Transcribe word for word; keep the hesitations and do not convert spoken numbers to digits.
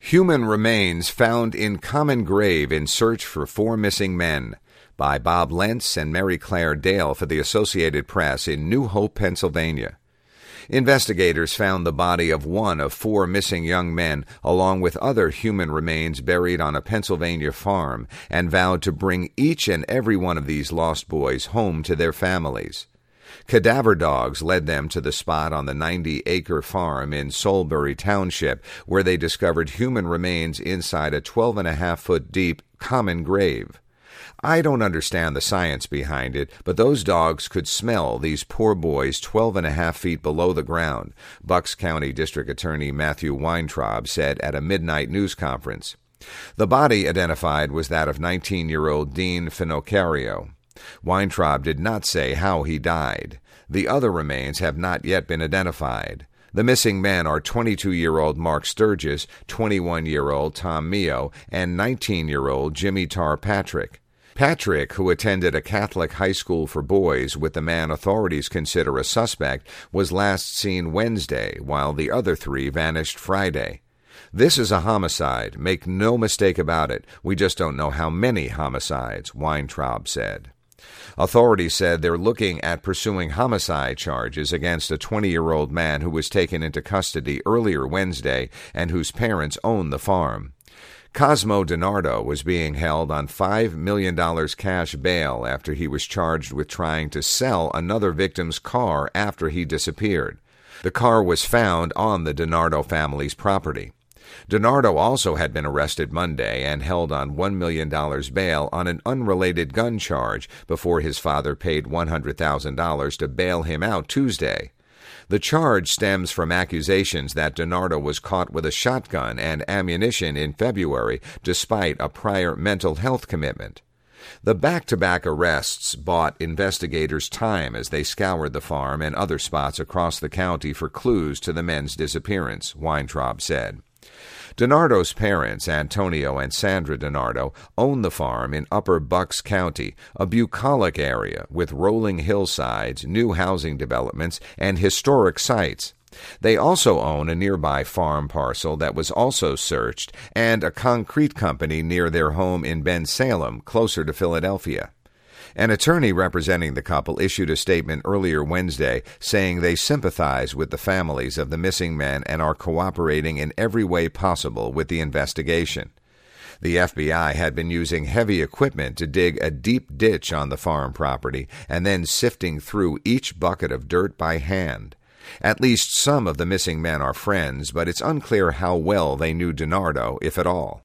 Human Remains Found in Common Grave in Search for Four Missing Men by Bob Lentz and Mary Claire Dale for the Associated Press in New Hope, Pennsylvania. Investigators found the body of one of four missing young men along with other human remains buried on a Pennsylvania farm and vowed to bring each and every one of these lost boys home to their families. Cadaver dogs led them to the spot on the ninety-acre farm in Soulbury Township, where they discovered human remains inside a twelve and a half foot deep common grave. I don't understand the science behind it, but those dogs could smell these poor boys twelve and a half feet below the ground, Bucks County District Attorney Matthew Weintraub said at a midnight news conference. The body identified was that of nineteen-year-old Dean Finocchiaro. Weintraub did not say how he died. The other remains have not yet been identified. The missing men are twenty-two-year-old Mark Sturgis, twenty-one-year-old Tom Mio, and nineteen-year-old Jimmy Tar Patrick. Patrick, who attended a Catholic high school for boys with the man authorities consider a suspect, was last seen Wednesday, while the other three vanished Friday. This is a homicide. Make no mistake about it. We just don't know how many homicides, Weintraub said. Authorities said they're looking at pursuing homicide charges against a twenty-year-old man who was taken into custody earlier Wednesday and whose parents own the farm. Cosmo DiNardo was being held on five million dollars cash bail after he was charged with trying to sell another victim's car after he disappeared. The car was found on the DiNardo family's property. DiNardo also had been arrested Monday and held on one million dollars bail on an unrelated gun charge before his father paid one hundred thousand dollars to bail him out Tuesday. The charge stems from accusations that DiNardo was caught with a shotgun and ammunition in February despite a prior mental health commitment. The back-to-back arrests bought investigators time as they scoured the farm and other spots across the county for clues to the men's disappearance, Weintraub said. DiNardo's parents, Antonio and Sandra DiNardo, own the farm in Upper Bucks County, a bucolic area with rolling hillsides, new housing developments, and historic sites. They also own a nearby farm parcel that was also searched and a concrete company near their home in Bensalem, closer to Philadelphia. An attorney representing the couple issued a statement earlier Wednesday saying they sympathize with the families of the missing men and are cooperating in every way possible with the investigation. The F B I had been using heavy equipment to dig a deep ditch on the farm property and then sifting through each bucket of dirt by hand. At least some of the missing men are friends, but it's unclear how well they knew DiNardo, if at all.